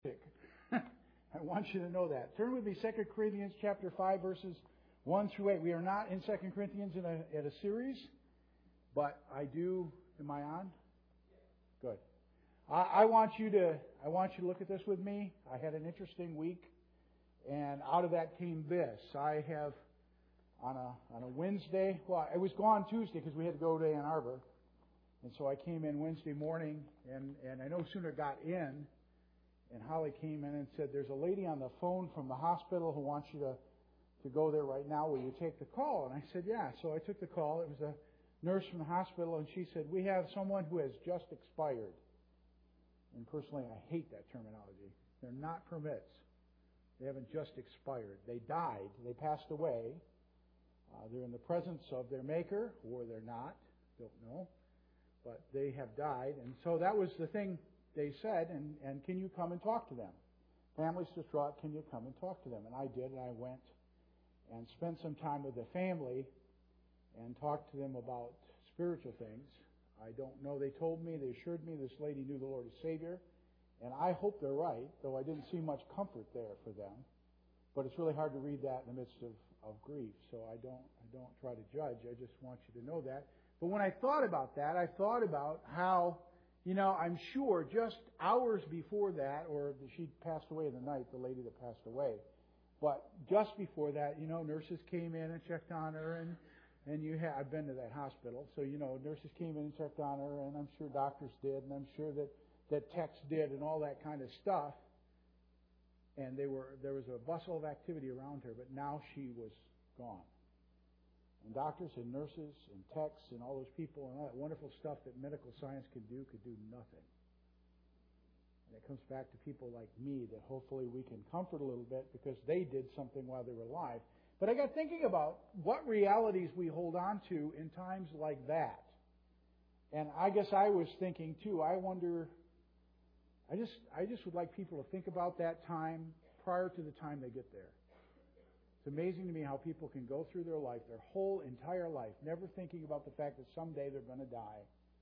I want you to know that. Turn with me, 2 Corinthians chapter 5, verses 1 through 8. We are not in 2 Corinthians in a series, but I do. Am I on? Good. I want you to look at this with me. I had an interesting week, and out of that came this. I have on a Wednesday. Well, I was gone Tuesday because we had to go to Ann Arbor, and so I came in Wednesday morning, and I no sooner got in. And Holly came in and said, "There's a lady on the phone from the hospital who wants you to go there right now. Will you take the call?" And I said, "Yeah." So I took the call. It was a nurse from the hospital, and she said, "We have someone who has just expired." And personally, I hate that terminology. They're not permits. They haven't just expired. They died. They passed away. They're in the presence of their Maker, or they're not. Don't know. But they have died. And so that was the thing. They said, and can you come and talk to them? Family's distraught, can you come and talk to them? And I did, and I went and spent some time with the family and talked to them about spiritual things. I don't know. They told me, they assured me this lady knew the Lord as Savior, and I hope they're right, though I didn't see much comfort there for them. But it's really hard to read that in the midst of grief, so I don't try to judge. I just want you to know that. But when I thought about that, I thought about how, I'm sure just hours before that, or she passed away in the night, the lady that passed away. But just before that, nurses came in and checked on her, and I've been to that hospital, so nurses came in and checked on her, and I'm sure doctors did, and I'm sure that techs did, and all that kind of stuff. And there was a bustle of activity around her, but now she was gone. And doctors and nurses and techs and all those people and all that wonderful stuff that medical science could do nothing. And it comes back to people like me that hopefully we can comfort a little bit because they did something while they were alive. But I got thinking about what realities we hold on to in times like that. And I guess I was thinking too, I wonder, I just would like people to think about that time prior to the time they get there. It's amazing to me how people can go through their life, their whole entire life, never thinking about the fact that someday they're going to die.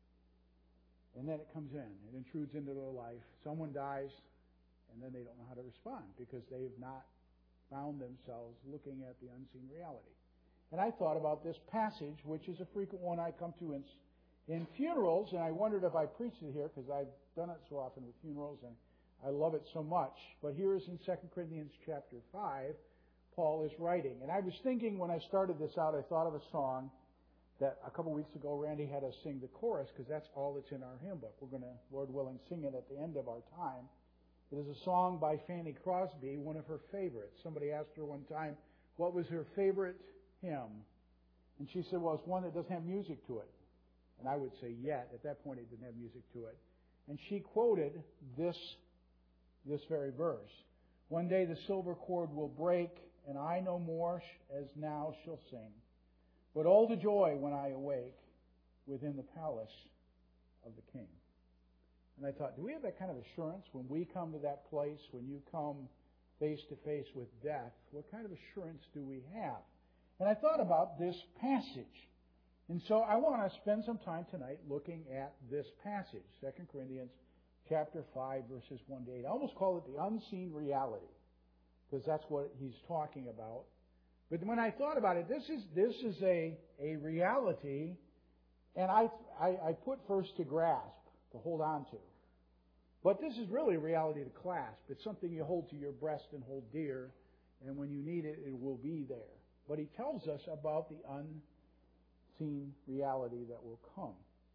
And then it comes in. It intrudes into their life. Someone dies, and then they don't know how to respond because they've not found themselves looking at the unseen reality. And I thought about this passage, which is a frequent one I come to in funerals, and I wondered if I preached it here because I've done it so often with funerals, and I love it so much. But here is in 2 Corinthians chapter 5, Paul is writing. And I was thinking when I started this out, I thought of a song that a couple weeks ago Randy had us sing the chorus because that's all that's in our hymn book. We're going to, Lord willing, sing it at the end of our time. It is a song by Fanny Crosby, one of her favorites. Somebody asked her one time, what was her favorite hymn? And she said, well, it's one that doesn't have music to it. And I would say, yet. At that point, it didn't have music to it. And she quoted this very verse. One day the silver cord will break, and I no more as now shall sing. But all the joy when I awake within the palace of the King. And I thought, do we have that kind of assurance when we come to that place, when you come face to face with death? What kind of assurance do we have? And I thought about this passage. And so I want to spend some time tonight looking at this passage, 2 Corinthians chapter 5, verses 1 to 8. I almost call it the unseen reality, because that's what he's talking about. But when I thought about it, this is a reality, and I put first to grasp, to hold on to. But this is really a reality to clasp. It's something you hold to your breast and hold dear, and when you need it, it will be there. But he tells us about the unseen reality that will come.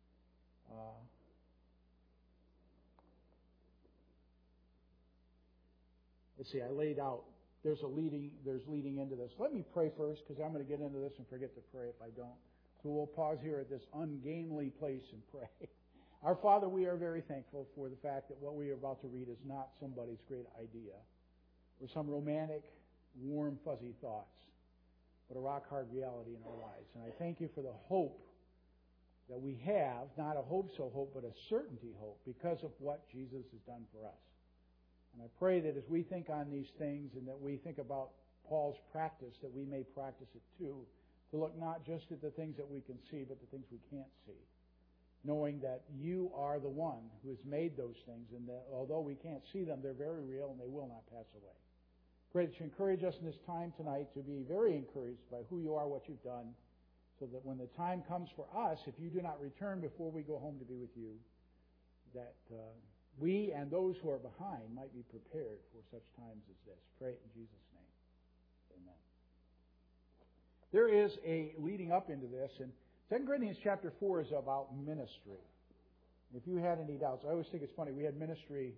Let's see, I laid out, there's leading into this. Let me pray first, because I'm going to get into this and forget to pray if I don't. So we'll pause here at this ungainly place and pray. Our Father, we are very thankful for the fact that what we are about to read is not somebody's great idea or some romantic, warm, fuzzy thoughts, but a rock-hard reality in our lives. And I thank you for the hope that we have, not a hope-so hope, but a certainty hope because of what Jesus has done for us. And I pray that as we think on these things and that we think about Paul's practice, that we may practice it too, to look not just at the things that we can see, but the things we can't see. knowing that you are the one who has made those things, and that although we can't see them, they're very real and they will not pass away. Pray that you encourage us in this time tonight to be very encouraged by who you are, what you've done, so that when the time comes for us, if you do not return before we go home to be with you, that we and those who are behind might be prepared for such times as this. Pray it in Jesus' name. Amen. There is a leading up into this, and 2 Corinthians chapter 4 is about ministry. If you had any doubts, I always think it's funny. We had ministry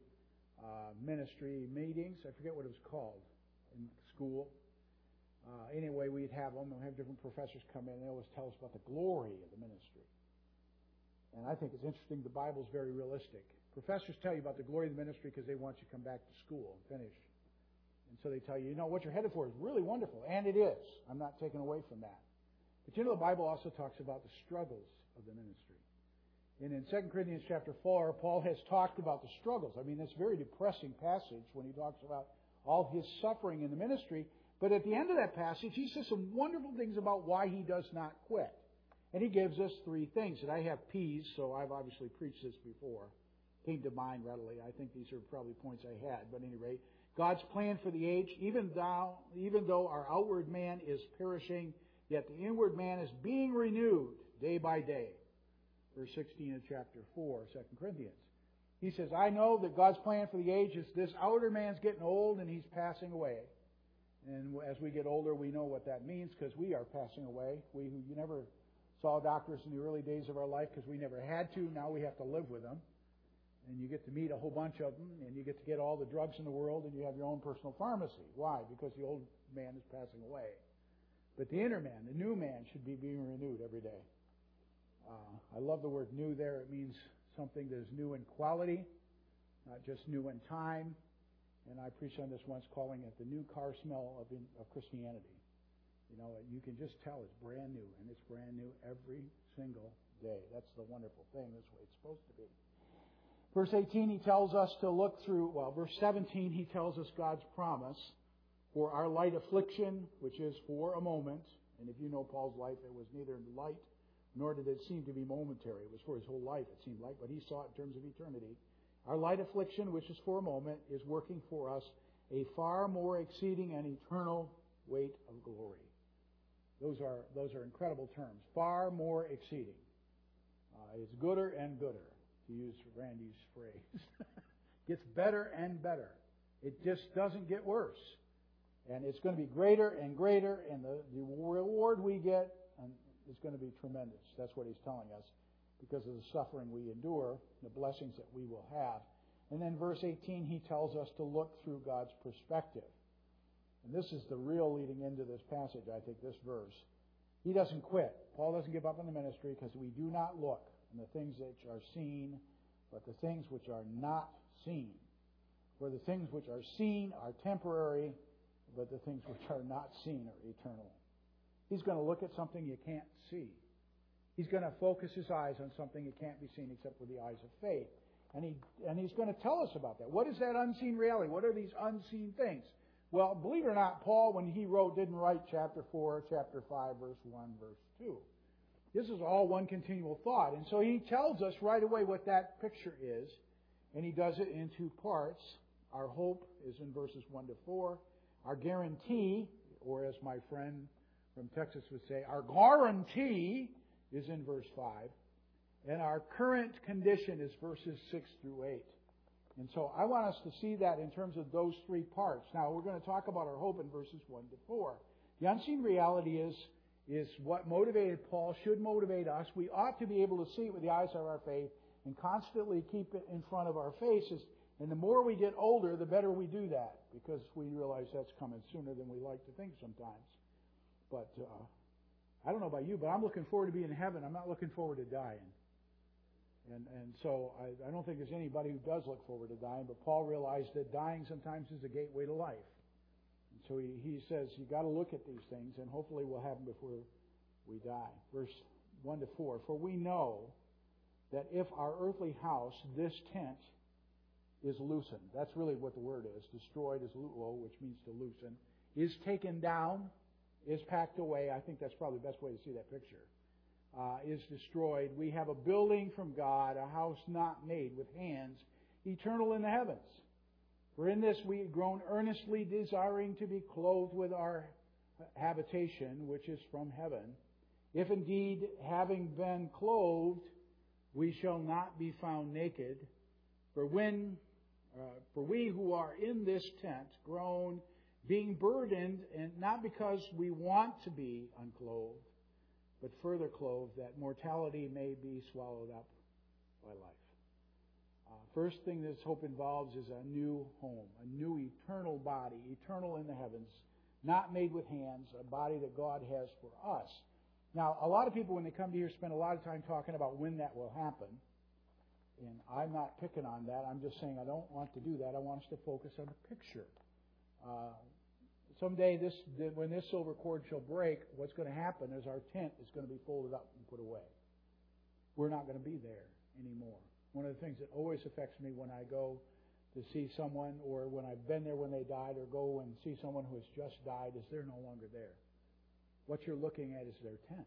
meetings. I forget what it was called in school. Anyway, we'd have them. We'd have different professors come in, and they always tell us about the glory of the ministry. And I think it's interesting. The Bible's very realistic. Professors tell you about the glory of the ministry because they want you to come back to school and finish. And so they tell you, what you're headed for is really wonderful. And it is. I'm not taking away from that. But the Bible also talks about the struggles of the ministry. And in 2 Corinthians chapter 4, Paul has talked about the struggles. I mean, it's a very depressing passage when he talks about all his suffering in the ministry. But at the end of that passage, he says some wonderful things about why he does not quit. And he gives us three things. And I have P's, so I've obviously preached this before. Came to mind readily. I think these are probably points I had. But at any rate, God's plan for the age, even though our outward man is perishing, yet the inward man is being renewed day by day. Verse 16 of chapter 4, 2 Corinthians. He says, I know that God's plan for the age is this outer man's getting old and he's passing away. And as we get older, we know what that means because we are passing away. We who never saw doctors in the early days of our life because we never had to, now we have to live with them. And you get to meet a whole bunch of them, and you get to get all the drugs in the world, and you have your own personal pharmacy. Why? Because the old man is passing away. But the inner man, the new man, should be being renewed every day. I love the word new there. It means something that is new in quality, not just new in time. And I preached on this once, calling it the new car smell of Christianity. You can just tell it's brand new, and it's brand new every single day. That's the wonderful thing. That's the way it's supposed to be. Verse 18, he tells us to look through, verse 17, he tells us God's promise for our light affliction, which is for a moment. And if you know Paul's life, it was neither light nor did it seem to be momentary. It was for his whole life, it seemed like, but he saw it in terms of eternity. Our light affliction, which is for a moment, is working for us a far more exceeding and eternal weight of glory. Those are incredible terms. Far more exceeding. It's gooder and gooder, to use Randy's phrase. Gets better and better. It just doesn't get worse. And it's going to be greater and greater, and the reward we get is going to be tremendous. That's what he's telling us, because of the suffering we endure, the blessings that we will have. And then verse 18, he tells us to look through God's perspective. And this is the real leading into this passage, I think, this verse. He doesn't quit. Paul doesn't give up on the ministry because we do not look on the things which are seen, but the things which are not seen. For the things which are seen are temporary, but the things which are not seen are eternal. He's going to look at something you can't see. He's going to focus his eyes on something that can't be seen except with the eyes of faith. And he's going to tell us about that. What is that unseen reality? What are these unseen things? Well, believe it or not, Paul, when he wrote, didn't write chapter 4, chapter 5, verse 1, verse 2. This is all one continual thought. And so he tells us right away what that picture is. And he does it in two parts. Our hope is in verses 1 to 4. Our guarantee, or as my friend from Texas would say, our guarantee is in verse 5. And our current condition is verses 6 through 8. And so I want us to see that in terms of those three parts. Now, we're going to talk about our hope in verses 1 to 4. The unseen reality is what motivated Paul, should motivate us. We ought to be able to see it with the eyes of our faith and constantly keep it in front of our faces. And the more we get older, the better we do that, because we realize that's coming sooner than we like to think sometimes. But I don't know about you, but I'm looking forward to being in heaven. I'm not looking forward to dying. And so I don't think there's anybody who does look forward to dying, but Paul realized that dying sometimes is a gateway to life. And so he says you got to look at these things, and hopefully we'll have them before we die. Verse 1 to 4. For we know that if our earthly house, this tent, is loosened, that's really what the word is, destroyed is luo, which means to loosen, is taken down, is packed away. I think that's probably the best way to see that picture. is destroyed, we have a building from God, a house not made with hands, eternal in the heavens. For in this we have grown earnestly desiring to be clothed with our habitation, which is from heaven. If indeed, having been clothed, we shall not be found naked. For we who are in this tent groan, being burdened, and not because we want to be unclothed, but further clothed, that mortality may be swallowed up by life. First thing this hope involves is a new home, a new eternal body, eternal in the heavens, not made with hands, a body that God has for us. Now, a lot of people, when they come to here, spend a lot of time talking about when that will happen. And I'm not picking on that. I'm just saying I don't want to do that. I want us to focus on the picture. Someday, when this silver cord shall break, what's going to happen is our tent is going to be folded up and put away. We're not going to be there anymore. One of the things that always affects me when I go to see someone, or when I've been there when they died, or go and see someone who has just died, is they're no longer there. What you're looking at is their tent.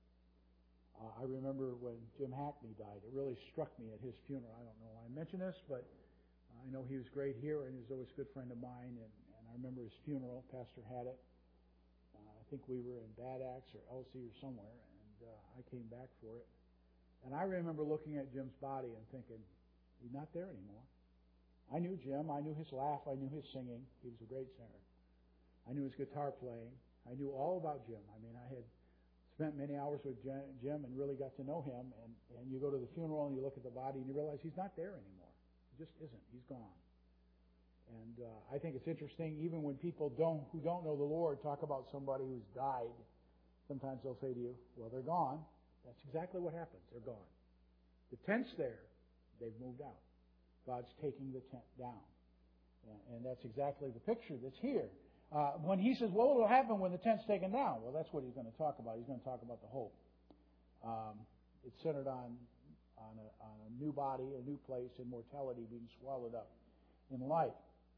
I remember when Jim Hackney died. It really struck me at his funeral. I don't know why I mention this, but I know he was great here, and he was always a good friend of mine. And I remember his funeral. Pastor had it. I think we were in Bad Axe or Elsie or somewhere, and I came back for it. And I remember looking at Jim's body and thinking, he's not there anymore. I knew Jim. I knew his laugh. I knew his singing. He was a great singer. I knew his guitar playing. I knew all about Jim. I mean, I had spent many hours with Jim and really got to know him. And you go to the funeral and you look at the body and you realize he's not there anymore. He just isn't. He's gone. And I think it's interesting, even when people who don't know the Lord talk about somebody who's died, sometimes they'll say to you, well, they're gone. That's exactly what happens. They're gone. The tent's there. They've moved out. God's taking the tent down. And that's exactly the picture that's here. When he says, what will happen when the tent's taken down? Well, that's what he's going to talk about. He's going to talk about the hope. It's centered on a new body, a new place, and mortality being swallowed up in life.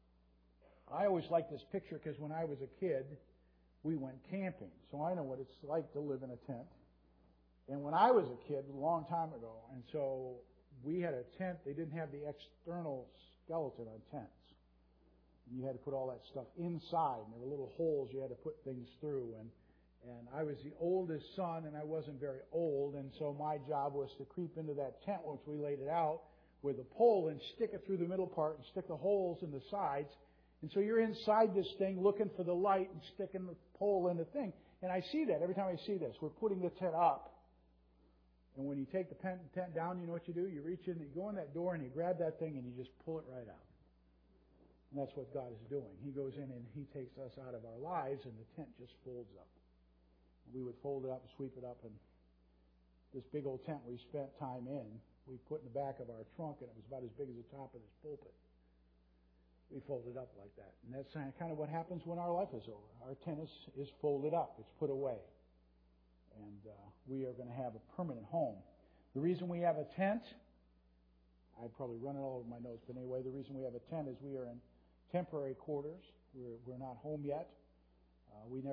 I always liked this picture because when I was a kid, we went camping. So I know what it's like to live in a tent. And when I was a kid, a long time ago, and so we had a tent. They didn't have the external skeleton on tents. And you had to put all that stuff inside, and there were little holes you had to put things through. And I was the oldest son, and I wasn't very old, and so my job was to creep into that tent once we laid it out with a pole and stick it through the middle part and stick the holes in the sides. And so you're inside this thing looking for the light and sticking the pole in the thing. And I see that every time I see this. We're putting the tent up. And when you take the tent down, you know what you do? You reach in, you go in that door, and you grab that thing, and you just pull it right out. And that's what God is doing. He goes in and He takes us out of our lives, and the tent just folds up. And we would fold it up and sweep it up, and this big old tent we spent time in, we put in the back of our trunk, and it was about as big as the top of this pulpit. We fold it up like that. And that's kind of what happens when our life is over. Our tent is folded up. It's put away. And we are going to have a permanent home. The reason we have a tent, I'd probably run it all over my nose, but anyway, the reason we have a tent is we are in temporary quarters. We're not home yet. We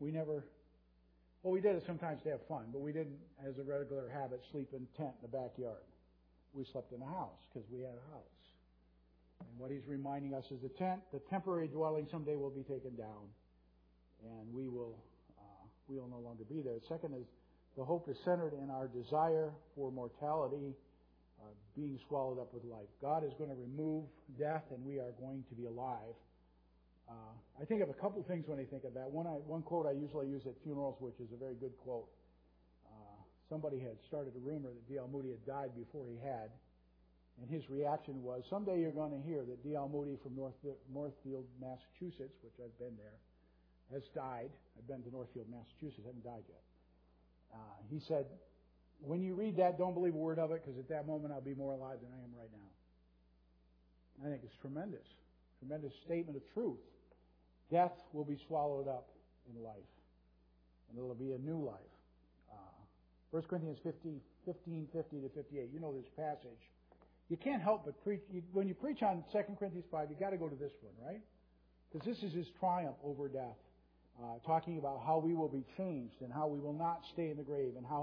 did it sometimes to have fun, but we didn't, as a regular habit, sleep in a tent in the backyard. We slept in a house because we had a house. And what he's reminding us is the temporary dwelling someday will be taken down, and we will no longer be there. Second is the hope is centered in our desire for mortality being swallowed up with life. God is going to remove death, and we are going to be alive. I think of a couple things when I think of that. One quote I usually use at funerals, which is a very good quote. Somebody had started a rumor that D.L. Moody had died before he had, and his reaction was, someday you're going to hear that D.L. Moody from Northfield, Massachusetts, which I've been there, has died. I've been to Northfield, Massachusetts. I haven't died yet. He said, when you read that, don't believe a word of it, because at that moment I'll be more alive than I am right now. I think it's tremendous. Tremendous statement of truth. Death will be swallowed up in life. And it'll be a new life. 1 Corinthians 15:50 to 58. You know this passage. You can't help but preach. When you preach on 2 Corinthians 5, you've got to go to this one, right? Because this is his triumph over death. Talking about how we will be changed and how we will not stay in the grave and how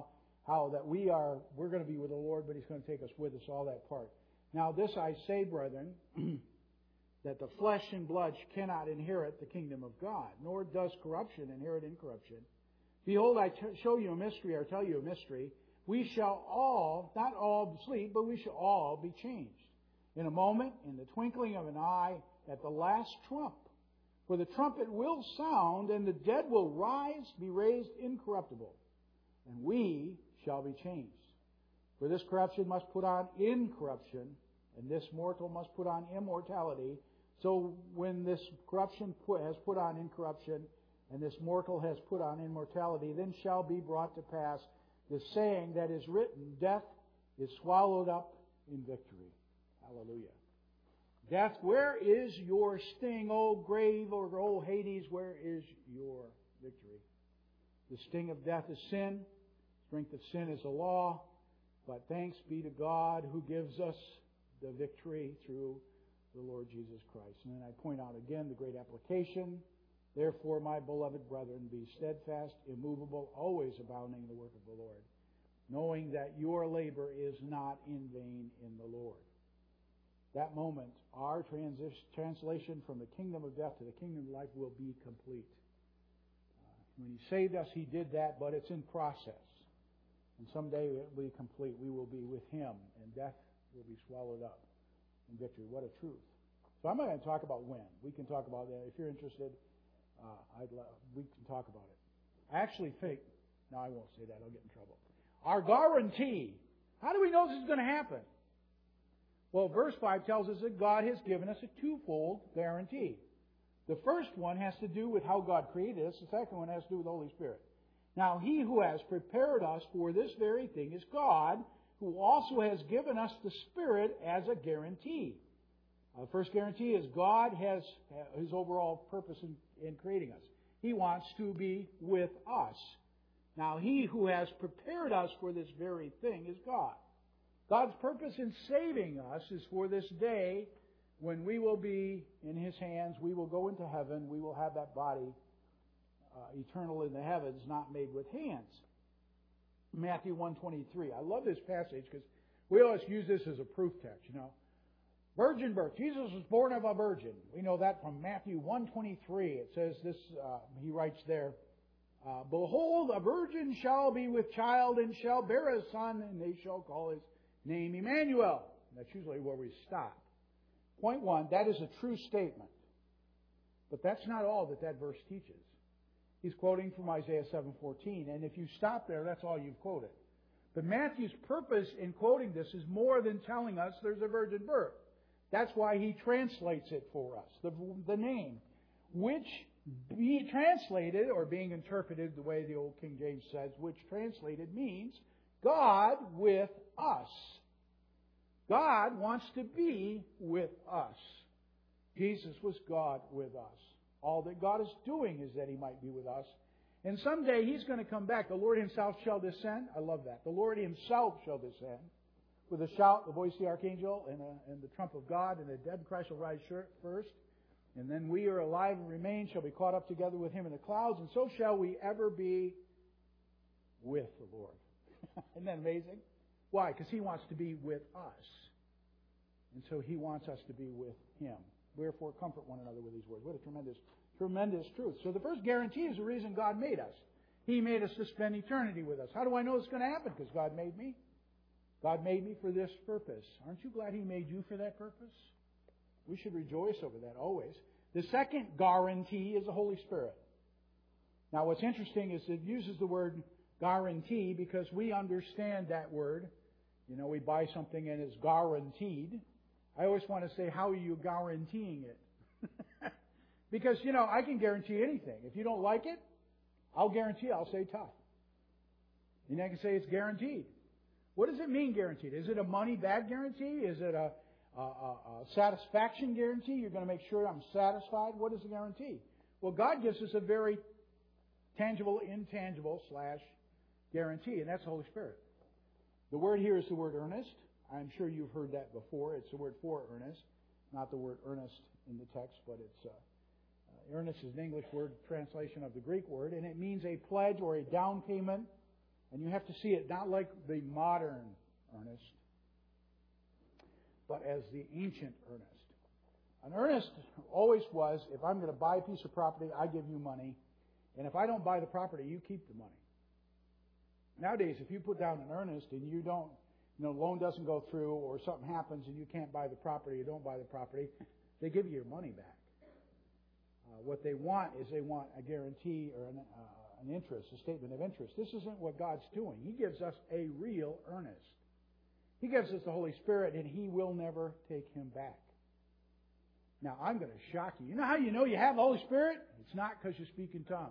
how that we're going to be with the Lord, but He's going to take us with us, all that part. Now this I say, brethren, that the flesh and blood cannot inherit the kingdom of God, nor does corruption inherit incorruption. Behold, I show you a mystery, or tell you a mystery. We shall all, not all sleep, but we shall all be changed. In a moment, in the twinkling of an eye, at the last trump. For the trumpet will sound, and the dead will be raised incorruptible, and we shall be changed. For this corruption must put on incorruption, and this mortal must put on immortality. So when this corruption has put on incorruption, and this mortal has put on immortality, then shall be brought to pass the saying that is written, death is swallowed up in victory. Hallelujah. Death, where is your sting, O grave, or O Hades, where is your victory? The sting of death is sin. Strength of sin is the law. But thanks be to God who gives us the victory through the Lord Jesus Christ. And then I point out again the great application. Therefore, my beloved brethren, be steadfast, immovable, always abounding in the work of the Lord, knowing that your labor is not in vain in the Lord. That moment, our translation from the kingdom of death to the kingdom of life will be complete. When He saved us, He did that, but it's in process. And someday it will be complete. We will be with Him, and death will be swallowed up in victory. What a truth. So I'm not going to talk about when. We can talk about that. If you're interested, we can talk about it. I actually think, no, I won't say that. I'll get in trouble. Our guarantee. How do we know this is going to happen? Well, verse 5 tells us that God has given us a twofold guarantee. The first one has to do with how God created us. The second one has to do with the Holy Spirit. Now, He who has prepared us for this very thing is God, who also has given us the Spirit as a guarantee. The first guarantee is God has His overall purpose in creating us. He wants to be with us. Now, He who has prepared us for this very thing is God. God's purpose in saving us is for this day when we will be in His hands. We will go into heaven. We will have that body eternal in the heavens, not made with hands. Matthew 1:23. I love this passage because we always use this as a proof text, Virgin birth. Jesus was born of a virgin. We know that from Matthew 1:23. It says this, He writes there, Behold, a virgin shall be with child and shall bear a son, and they shall call His name Emmanuel. That's usually where we stop. Point one, that is a true statement. But that's not all that verse teaches. He's quoting from Isaiah 7:14, and if you stop there, that's all you've quoted. But Matthew's purpose in quoting this is more than telling us there's a virgin birth. That's why he translates it for us, the name, which be translated, or being interpreted the way the old King James says, which translated means God with us. God wants to be with us. Jesus was God with us. All that God is doing is that He might be with us. And someday He's going to come back. The Lord Himself shall descend. I love that. The Lord Himself shall descend with a shout, the voice of the archangel, and the trump of God, and the dead in Christ shall rise first. And then we are alive and remain shall be caught up together with Him in the clouds, and so shall we ever be with the Lord. Isn't that amazing? Why? Because He wants to be with us. And so He wants us to be with Him. Wherefore, comfort one another with these words. What a tremendous truth. So the first guarantee is the reason God made us. He made us to spend eternity with us. How do I know it's going to happen? Because God made me. God made me for this purpose. Aren't you glad He made you for that purpose? We should rejoice over that always. The second guarantee is the Holy Spirit. Now, what's interesting is it uses the word guarantee because we understand that word. We buy something and it's guaranteed. I always want to say, how are you guaranteeing it? Because, I can guarantee anything. If you don't like it, I'll guarantee, I'll say tough. And I can say it's guaranteed. What does it mean, guaranteed? Is it a money-back guarantee? Is it a satisfaction guarantee? You're going to make sure I'm satisfied? What is the guarantee? Well, God gives us a very tangible, intangible / guarantee, and that's the Holy Spirit. The word here is the word earnest. I'm sure you've heard that before. It's the word for earnest, not the word earnest in the text, but it's earnest is an English word translation of the Greek word, and it means a pledge or a down payment And you have to see it not like the modern earnest, but as the ancient earnest. An earnest always was, if I'm going to buy a piece of property, I give you money. And if I don't buy the property, you keep the money. Nowadays, if you put down an earnest and you don't, loan doesn't go through or something happens and you can't buy the property, you don't buy the property, they give you your money back. What they want is they want a guarantee or an interest, a statement of interest. This isn't what God's doing. He gives us a real earnest. He gives us the Holy Spirit, and He will never take Him back. Now, I'm going to shock you. You know how you know you have the Holy Spirit? It's not because you speak in tongues.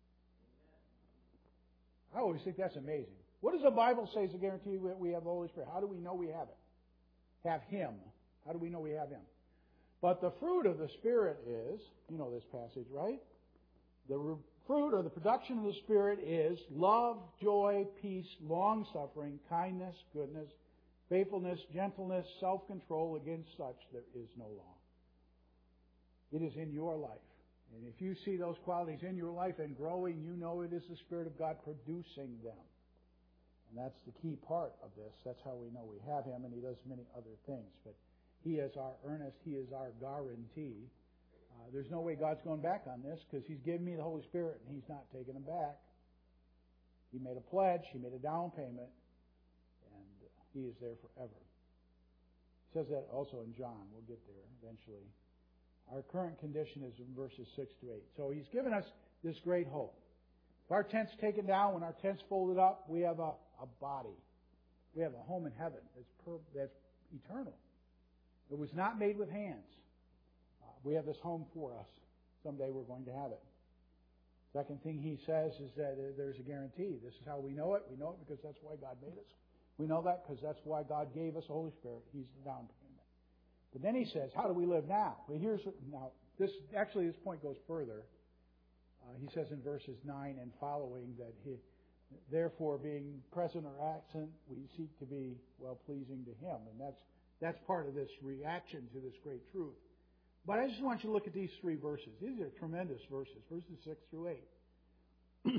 I always think that's amazing. What does the Bible say is a guarantee that we have the Holy Spirit? How do we know we have it? Have Him. How do we know we have Him? But the fruit of the Spirit is, you know this passage, right? The fruit or the production of the Spirit is love, joy, peace, long-suffering, kindness, goodness, faithfulness, gentleness, self-control. Against such there is no law. It is in your life. And if you see those qualities in your life and growing, you know it is the Spirit of God producing them. And that's the key part of this. That's how we know we have Him, and He does many other things. But He is our earnest. He is our guarantee. There's no way God's going back on this because He's given me the Holy Spirit and He's not taking Him back. He made a pledge. He made a down payment. And He is there forever. It says that also in John. We'll get there eventually. Our current condition is in verses 6 to 8. So He's given us this great hope. If our tent's taken down, when our tent's folded up, we have a body. We have a home in heaven that's eternal. It was not made with hands. We have this home for us. Someday we're going to have it. Second thing He says is that there's a guarantee. This is how we know it. We know it because that's why God made us. We know that because that's why God gave us the Holy Spirit. He's the down payment. But then He says, how do we live now? Well, this point goes further. He says in verses 9 and following that therefore, being present or absent, we seek to be well-pleasing to Him. And that's part of this reaction to this great truth. But I just want you to look at these three verses. These are tremendous verses, verses 6 through 8.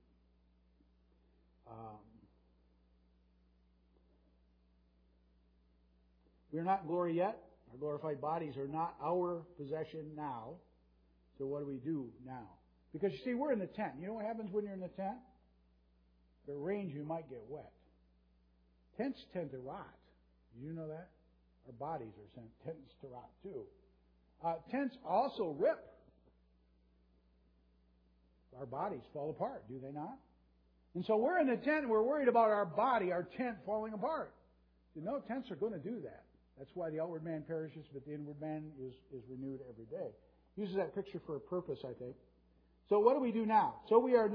We are not in glory yet. Our glorified bodies are not our possession now. So what do we do now? Because you see, we're in the tent. You know what happens when you're in the tent? If it rains, you might get wet. Tents tend to rot. Did you know that? Our bodies are tends to rot too. Tents also rip. Our bodies fall apart, do they not? And so we're in the tent and we're worried about our body, our tent falling apart. You know, tents are going to do that. That's why the outward man perishes, but the inward man is renewed every day. Uses that picture for a purpose, I think. So what do we do now? So we are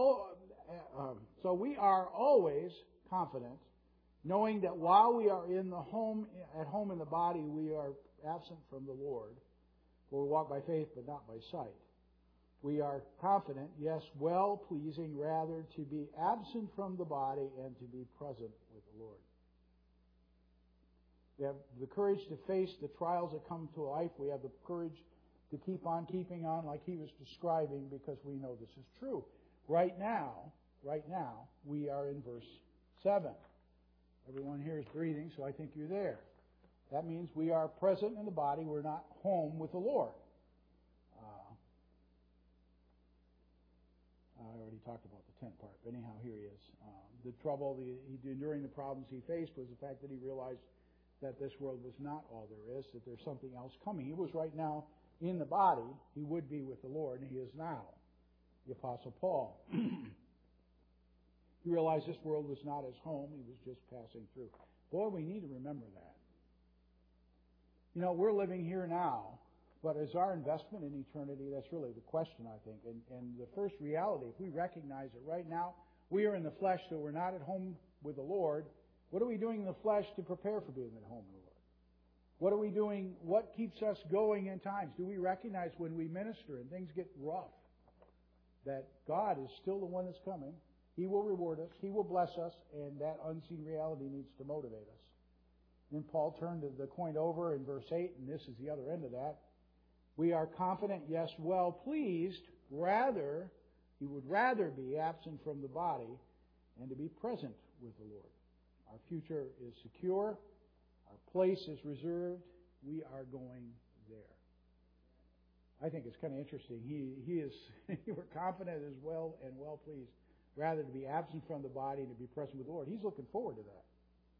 always confident, knowing that while we are at home in the body, we are absent from the Lord. For we walk by faith, but not by sight. We are confident, yes, well-pleasing, rather to be absent from the body and to be present with the Lord. We have the courage to face the trials that come to life. We have the courage to keep on keeping on like he was describing because we know this is true. Right now, we are in verse 7. Everyone here is breathing, so I think you're there. That means we are present in the body. We're not home with the Lord. I already talked about the tent part, but anyhow, here he is. The trouble, enduring the problems he faced was the fact that he realized that this world was not all there is, that there's something else coming. He was right now in the body. He would be with the Lord, and he is now. The Apostle Paul. He realized this world was not his home. He was just passing through. Boy, we need to remember that. You know, we're living here now, but is our investment in eternity? That's really the question, I think. And the first reality, if we recognize it right now, we are in the flesh, so we're not at home with the Lord. What are we doing in the flesh to prepare for being at home with the Lord? What are we doing? What keeps us going in times? Do we recognize when we minister and things get rough that God is still the one that's coming? He will reward us. He will bless us, and that unseen reality needs to motivate us. Then Paul turned the coin over in verse 8, and this is the other end of that. We are confident, yes, well pleased. He would rather be absent from the body and to be present with the Lord. Our future is secure. Our place is reserved. We are going there. I think it's kind of interesting. He is we're confident as well and well pleased, rather to be absent from the body and to be present with the Lord. He's looking forward to that.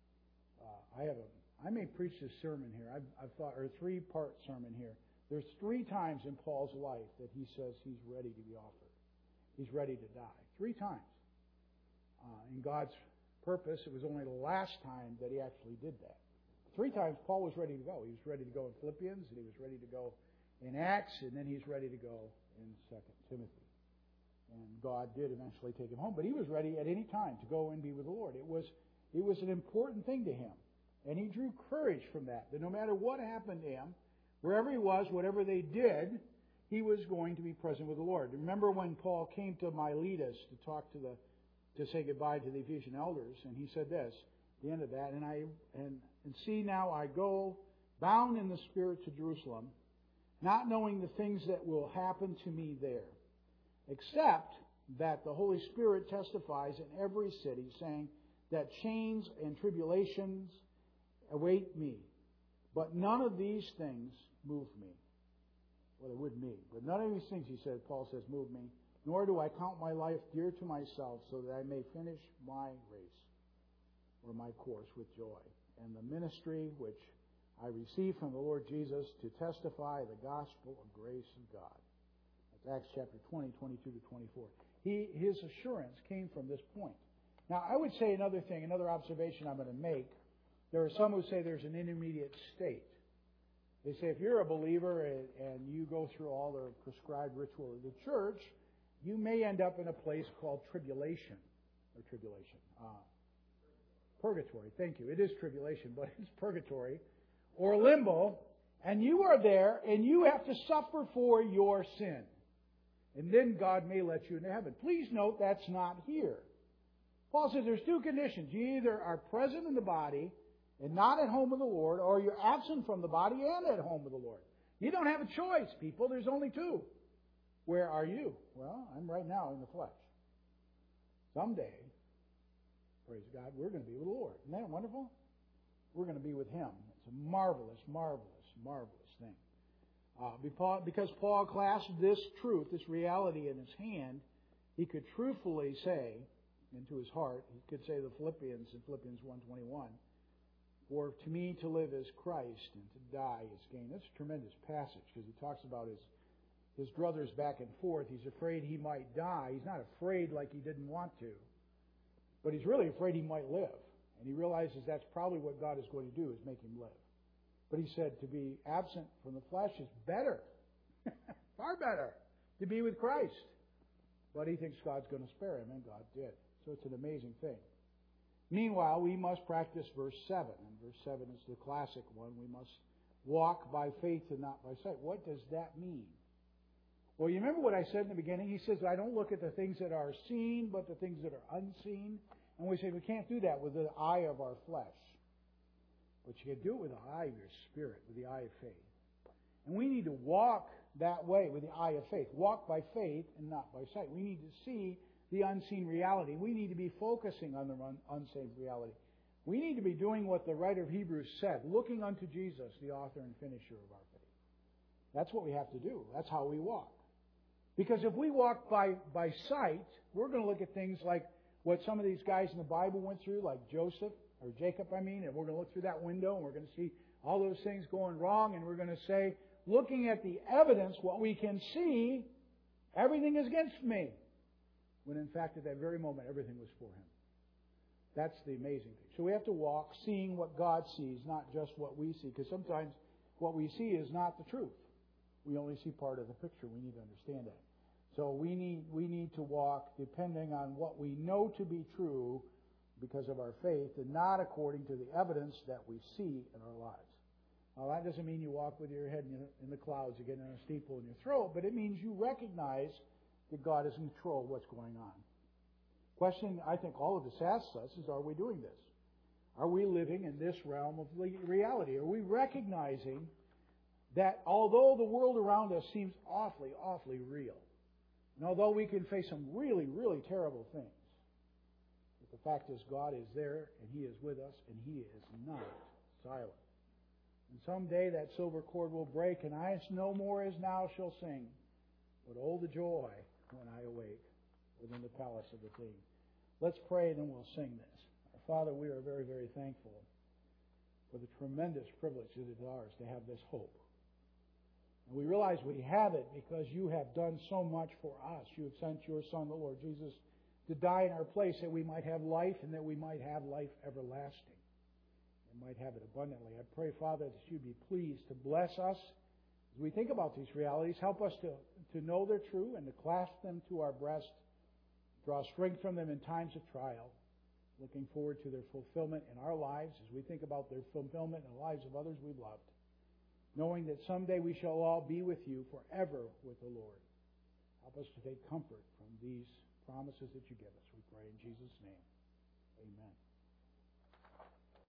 I may preach this sermon here. I've thought, or a 3-part sermon here. There's 3 times in Paul's life that he says he's ready to be offered. He's ready to die. 3 times. In God's purpose, it was only the last time that he actually did that. 3 times Paul was ready to go. He was ready to go in Philippians, and he was ready to go in Acts, and then he's ready to go in 2 Timothy. And God did eventually take him home, but he was ready at any time to go and be with the Lord. It was an important thing to him. And he drew courage from that no matter what happened to him, wherever he was, whatever they did, he was going to be present with the Lord. Remember when Paul came to Miletus to say goodbye to the Ephesian elders, and he said this, at the end of that, and see now I go bound in the Spirit to Jerusalem, not knowing the things that will happen to me there, except that the Holy Spirit testifies in every city, saying that chains and tribulations await me. But none of these things move me. Well, they would me. But none of these things, Paul says, move me. Nor do I count my life dear to myself, so that I may finish my race, or my course, with joy. And the ministry which I received from the Lord Jesus to testify the gospel of grace of God. That's Acts chapter 20, 22 to 24. His assurance came from this point. Now, I would say another observation I'm going to make. There are some who say there's an intermediate state. They say if you're a believer and you go through all the prescribed ritual of the church, you may end up in a place called tribulation. Purgatory. Thank you. It is tribulation, but it's purgatory. Or limbo. And you are there and you have to suffer for your sin. And then God may let you into heaven. Please note that's not here. Paul says there's 2 conditions. You either are present in the body and not at home with the Lord, or you're absent from the body and at home with the Lord. You don't have a choice, people. There's only 2. Where are you? Well, I'm right now in the flesh. Someday, praise God, we're going to be with the Lord. Isn't that wonderful? We're going to be with Him. It's a marvelous, marvelous, marvelous thing. Because Paul clasped this truth, this reality in his hand, he could truthfully say into his heart, he could say the Philippians in Philippians 1:21, for to me to live is Christ and to die is gain. That's a tremendous passage because he talks about his brothers back and forth. He's afraid he might die. He's not afraid like he didn't want to, but he's really afraid he might live. And he realizes that's probably what God is going to do, is make him live. But he said to be absent from the flesh is better, far better, to be with Christ. But he thinks God's going to spare him, and God did. So it's an amazing thing. Meanwhile, we must practice verse 7. And verse 7 is the classic one. We must walk by faith and not by sight. What does that mean? Well, you remember what I said in the beginning? He says, I don't look at the things that are seen, but the things that are unseen. And we say we can't do that with the eye of our flesh. But you can do it with the eye of your spirit, with the eye of faith. And we need to walk that way with the eye of faith. Walk by faith and not by sight. We need to see the unseen reality. We need to be focusing on the unseen reality. We need to be doing what the writer of Hebrews said, looking unto Jesus, the author and finisher of our faith. That's what we have to do. That's how we walk. Because if we walk by sight, we're going to look at things like what some of these guys in the Bible went through, like Jacob, and we're going to look through that window and we're going to see all those things going wrong, and we're going to say, looking at the evidence, what we can see, everything is against me. When in fact, at that very moment, everything was for him. That's the amazing thing. So we have to walk seeing what God sees, not just what we see. Because sometimes what we see is not the truth. We only see part of the picture. We need to understand that. So we need to walk depending on what we know to be true because of our faith, and not according to the evidence that we see in our lives. Now, that doesn't mean you walk with your head in the clouds again in a steeple in your throat, but it means you recognize that God is in control of what's going on. Question I think all of us asks us is, are we doing this? Are we living in this realm of reality? Are we recognizing that although the world around us seems awfully, awfully real, and although we can face some really, really terrible things, The fact is, God is there, and He is with us, and He is not silent. And someday that silver cord will break, and I no more as now shall sing, but oh, the joy when I awake within the palace of the King. Let's pray, and then we'll sing this. Our Father, we are very, very thankful for the tremendous privilege that it is ours to have this hope. And we realize we have it because You have done so much for us. You have sent Your Son, the Lord Jesus, to die in our place that we might have life and that we might have life everlasting and might have it abundantly. I pray, Father, that You'd be pleased to bless us as we think about these realities. Help us to know they're true and to clasp them to our breast, draw strength from them in times of trial, looking forward to their fulfillment in our lives as we think about their fulfillment in the lives of others we've loved, knowing that someday we shall all be with You forever with the Lord. Help us to take comfort from these promises that You give us. We pray in Jesus' name. Amen.